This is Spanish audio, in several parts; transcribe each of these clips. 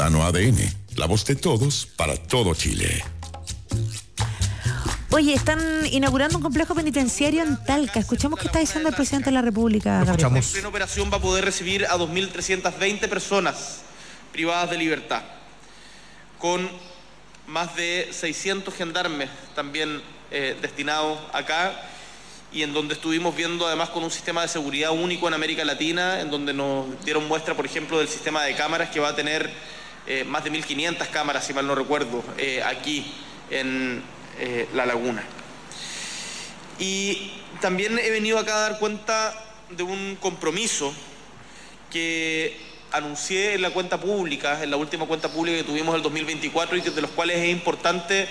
Ciudadano ADN, la voz de todos para todo Chile. Oye, están inaugurando un complejo penitenciario en Talca. Escuchamos qué está diciendo el presidente de la República, Gabriel. En plena operación va a poder recibir a 2.320 personas privadas de libertad, con más de 600 gendarmes también destinados acá, y en donde estuvimos viendo además con un sistema de seguridad único en América Latina, en donde nos dieron muestra, por ejemplo, del sistema de cámaras que va a tener más de 1.500 cámaras, si mal no recuerdo, aquí en La Laguna. Y también he venido acá a dar cuenta de un compromiso que anuncié en la cuenta pública, en la última cuenta pública que tuvimos el 2024, y de los cuales es importante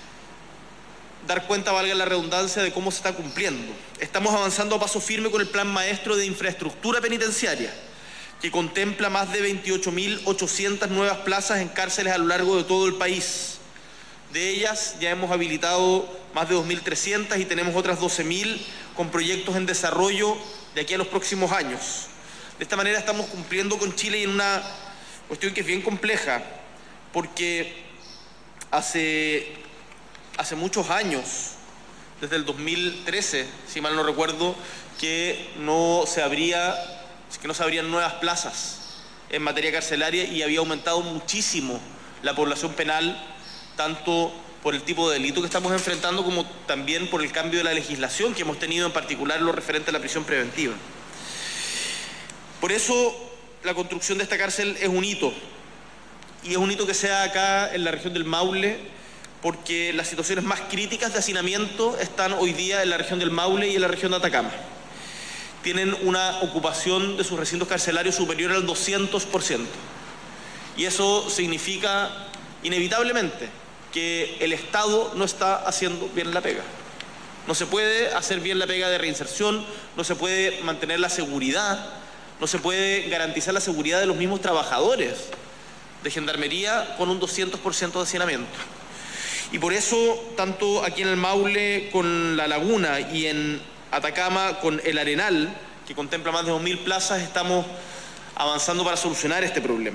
dar cuenta, valga la redundancia, de cómo se está cumpliendo. Estamos avanzando a paso firme con el Plan Maestro de Infraestructura Penitenciaria, que contempla más de 28.800 nuevas plazas en cárceles a lo largo de todo el país. De ellas ya hemos habilitado más de 2.300 y tenemos otras 12.000 con proyectos en desarrollo de aquí a los próximos años. De esta manera estamos cumpliendo con Chile y en una cuestión que es bien compleja, porque hace muchos años, desde el 2013, si mal no recuerdo, que no se abrían nuevas plazas en materia carcelaria, y había aumentado muchísimo la población penal, tanto por el tipo de delito que estamos enfrentando como también por el cambio de la legislación que hemos tenido, en particular lo referente a la prisión preventiva. Por eso la construcción de esta cárcel es un hito, y es un hito que sea acá en la región del Maule, porque las situaciones más críticas de hacinamiento están hoy día en la región del Maule y en la región de Atacama. Tienen una ocupación de sus recintos carcelarios superior al 200%. Y eso significa, inevitablemente, que el Estado no está haciendo bien la pega. No se puede hacer bien la pega de reinserción, no se puede mantener la seguridad, no se puede garantizar la seguridad de los mismos trabajadores de Gendarmería con un 200% de hacinamiento. Y por eso, tanto aquí en el Maule con La Laguna y en Atacama con El Arenal, que contempla más de 2.000 plazas, estamos avanzando para solucionar este problema.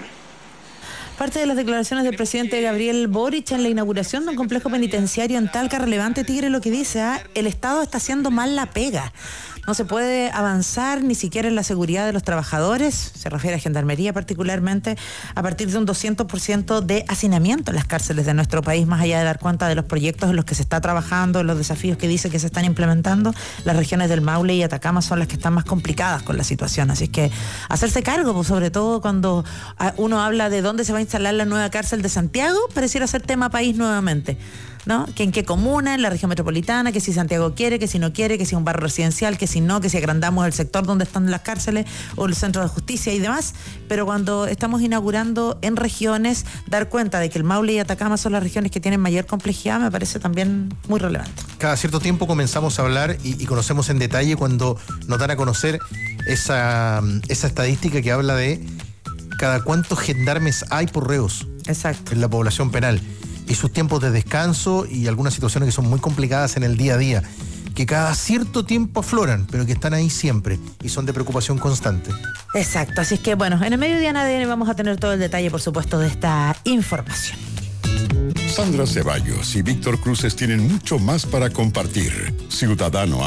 Parte de las declaraciones del presidente Gabriel Boric en la inauguración de un complejo penitenciario en Talca. Relevante, Tigre, lo que dice, el Estado está haciendo mal la pega. No se puede avanzar ni siquiera en la seguridad de los trabajadores, se refiere a Gendarmería particularmente, a partir de un 200% de hacinamiento en las cárceles de nuestro país, más allá de dar cuenta de los proyectos en los que se está trabajando, los desafíos que dice que se están implementando. Las regiones del Maule y Atacama son las que están más complicadas con la situación, así es que hacerse cargo, pues, sobre todo cuando uno habla de dónde se va a instalar la nueva cárcel de Santiago, pareciera ser tema país nuevamente, ¿no? Que en qué comuna, en la región metropolitana, que si Santiago quiere, que si no quiere, que si un barrio residencial, que si no, que si agrandamos el sector donde están las cárceles o el centro de justicia y demás. Pero cuando estamos inaugurando en regiones, dar cuenta de que el Maule y Atacama son las regiones que tienen mayor complejidad me parece también muy relevante. Cada cierto tiempo comenzamos a hablar y conocemos en detalle cuando nos dan a conocer esa estadística que habla de cada cuántos gendarmes hay por reos. Exacto. En la población penal. Y sus tiempos de descanso y algunas situaciones que son muy complicadas en el día a día, que cada cierto tiempo afloran, pero que están ahí siempre y son de preocupación constante. Exacto, así es que bueno, en el Mediodía en ADN vamos a tener todo el detalle, por supuesto, de esta información. Sandra Ceballos y Víctor Cruces tienen mucho más para compartir. Ciudadano